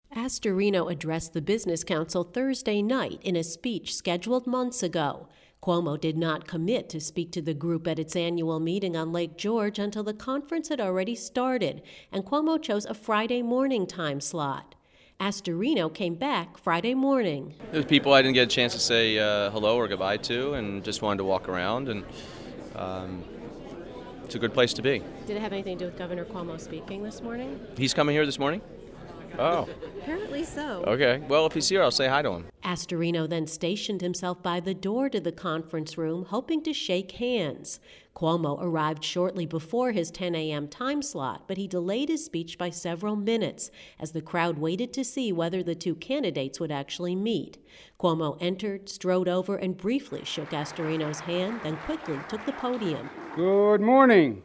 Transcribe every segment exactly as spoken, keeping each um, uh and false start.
Astorino addressed the Business Council Thursday night in a speech scheduled months ago. Cuomo did not commit to speak to the group at its annual meeting on Lake George until the conference had already started, and Cuomo chose a Friday morning time slot. Astorino came back Friday morning. There's people I didn't get a chance to say uh, hello or goodbye to, and just wanted to walk around, and um, it's a good place to be. Did it have anything to do with Governor Cuomo speaking this morning? He's coming here this morning? Oh. Apparently so. Okay. Well, if he's here, I'll say hi to him. Astorino then stationed himself by the door to the conference room, hoping to shake hands. Cuomo arrived shortly before his ten a.m. time slot, but he delayed his speech by several minutes as the crowd waited to see whether the two candidates would actually meet. Cuomo entered, strode over, and briefly shook Astorino's hand, then quickly took the podium. Good morning.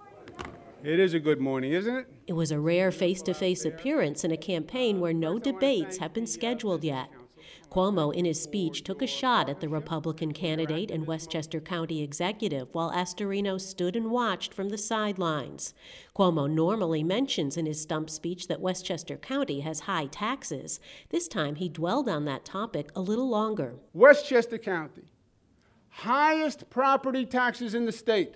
It is a good morning, isn't it? It was a rare face-to-face appearance in a campaign where no debates have been scheduled yet. Cuomo, in his speech, took a shot at the Republican candidate and Westchester County executive while Astorino stood and watched from the sidelines. Cuomo normally mentions in his stump speech that Westchester County has high taxes. This time he dwelled on that topic a little longer. Westchester County, highest property taxes in the state.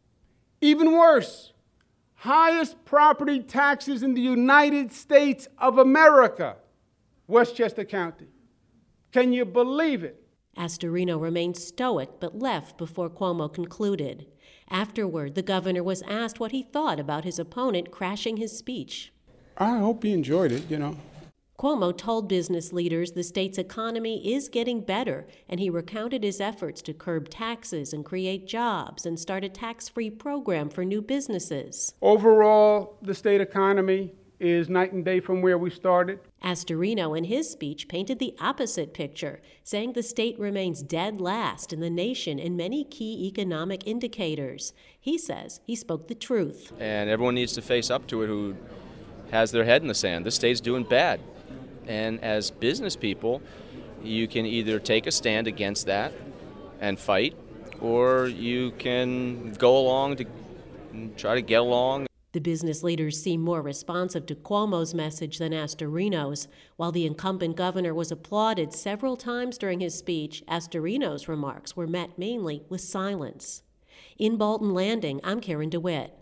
Even worse, highest property taxes in the United States of America, Westchester County. Can you believe it? Astorino remained stoic but left before Cuomo concluded. Afterward, the governor was asked what he thought about his opponent crashing his speech. I hope he enjoyed it, you know. Cuomo told business leaders the state's economy is getting better, and he recounted his efforts to curb taxes and create jobs and start a tax-free program for new businesses. Overall, the state economy is night and day from where we started. Astorino, in his speech, painted the opposite picture, saying the state remains dead last in the nation in many key economic indicators. He says he spoke the truth. And everyone needs to face up to it who has their head in the sand. This state's doing bad. And as business people, you can either take a stand against that and fight, or you can go along to try to get along. The business leaders seem more responsive to Cuomo's message than Astorino's. While the incumbent governor was applauded several times during his speech, Astorino's remarks were met mainly with silence. In Bolton Landing, I'm Karen DeWitt.